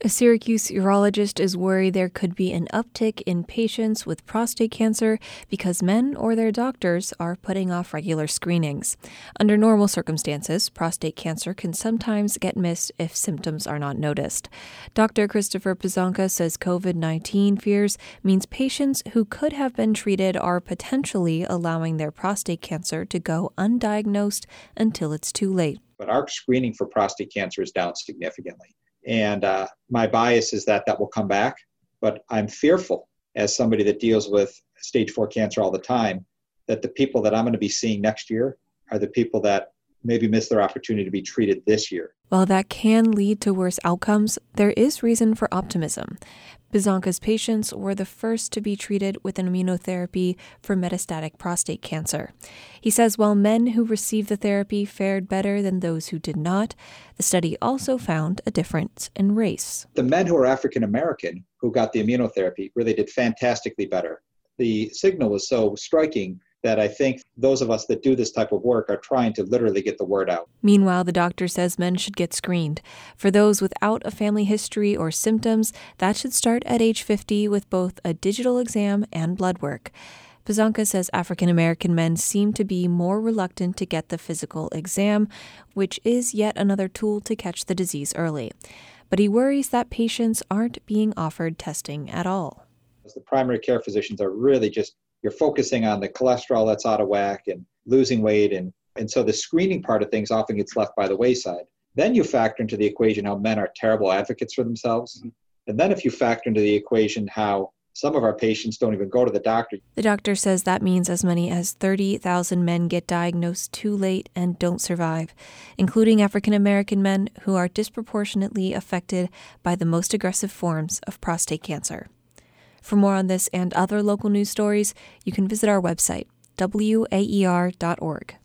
A Syracuse urologist is worried there could be an uptick in patients with prostate cancer because men or their doctors are putting off regular screenings. Under normal circumstances, prostate cancer can sometimes get missed if symptoms are not noticed. Dr. Christopher Pizanka says COVID-19 fears means patients who could have been treated are potentially allowing their prostate cancer to go undiagnosed until it's too late. But our screening for prostate cancer is down significantly. And my bias is that will come back, but I'm fearful as somebody that deals with stage 4 cancer all the time, that the people that I'm going to be seeing next year are the people that maybe miss their opportunity to be treated this year. While that can lead to worse outcomes, there is reason for optimism. Pizanka's patients were the first to be treated with an immunotherapy for metastatic prostate cancer. He says while men who received the therapy fared better than those who did not, the study also found a difference in race. The men who are African American who got the immunotherapy really did fantastically better. The signal was so striking that I think those of us that do this type of work are trying to literally get the word out. Meanwhile, the doctor says men should get screened. For those without a family history or symptoms, that should start at age 50 with both a digital exam and blood work. Pizanka says African American men seem to be more reluctant to get the physical exam, which is yet another tool to catch the disease early. But he worries that patients aren't being offered testing at all. The primary care physicians are really just you're focusing on the cholesterol that's out of whack and losing weight. And so the screening part of things often gets left by the wayside. Then you factor into the equation how men are terrible advocates for themselves. Mm-hmm. And then if you factor into the equation how some of our patients don't even go to the doctor. The doctor says that means as many as 30,000 men get diagnosed too late and don't survive, including African American men who are disproportionately affected by the most aggressive forms of prostate cancer. For more on this and other local news stories, you can visit our website, waer.org.